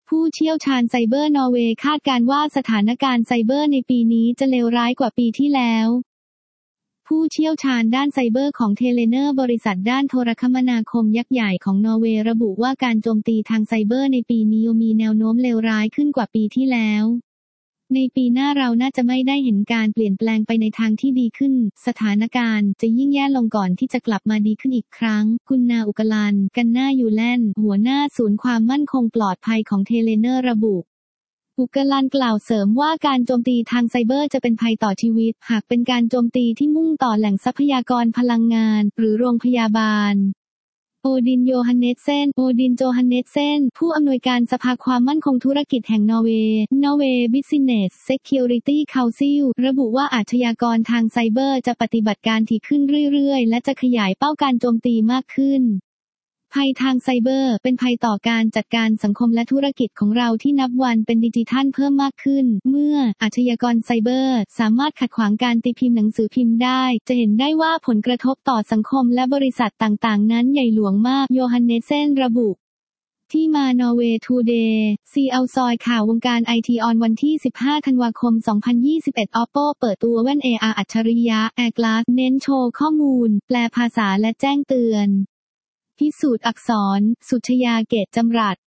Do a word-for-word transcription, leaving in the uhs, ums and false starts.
ผู้เชี่ยวชาญไซเบอร์นอร์เวย์คาดการณ์ว่าสถานการณ์ไซเบอร์ในปีนี้จะเลวร้ายกว่าปีที่แล้วผู้เชี่ยวชาญด้านไซเบอร์ของเทเลเนอร์บริษัทด้านโทรคมนาคมยักษ์ใหญ่ของนอร์เวย์ระบุว่าการโจมตีทางไซเบอร์ในปีนี้มีแนวโน้มเลวร้ายขึ้นกว่าปีที่แล้วในปีหน้าเราน่าจะไม่ได้เห็นการเปลี่ยนแปลงไปในทางที่ดีขึ้นสถานการณ์จะยิ่งแย่ลงก่อนที่จะกลับมาดีขึ้นอีกครั้งคุณนาอุกลันกันนายูแลนหัวหน้าศูนย์ความมั่นคงปลอดภัยของเทเลเนอร์ระบุอุกลันกล่าวเสริมว่าการโจมตีทางไซเบอร์จะเป็นภัยต่อชีวิตหากเป็นการโจมตีที่มุ่งต่อแหล่งทรัพยากรพลังงานหรือโรงพยาบาลโอดินโยฮันเนสเซนโอดินโจฮันเนสเซนผู้อำนวยการสภาความมั่นคงธุรกิจแห่งนอร์เวย์ Norway Business Security Council ระบุว่าอาชญากรทางไซเบอร์จะปฏิบัติการถี่ขึ้นเรื่อยๆและจะขยายเป้าการโจมตีมากขึ้นภัยทางไซเบอร์เป็นภัยต่อการจัดการสังคมและธุรกิจของเราที่นับวันเป็นดิจิทัลเพิ่มมากขึ้นเมื่ออาชญากรไซเบอร์สามารถขัดขวางการตีพิมพ์หนังสือพิมพ์ได้จะเห็นได้ว่าผลกระทบต่อสังคมและบริษัทต่างๆนั้นใหญ่หลวงมากโยฮันเนสเซนระบุที่มานอร์เวย์ทูเดย์ ซี แอล ซอยข่าววงการไอทีออนวันที่สิบห้าธันวาคมสองพันยี่สิบเอ็ด Oppo เปิดตัวแว่น เอ อาร์ อัจฉริยะ Air Glass เน้นโชว์ข้อมูลแปลภาษาและแจ้งเตือนพิสูจน์อักษรสุชยาเกตจำรัด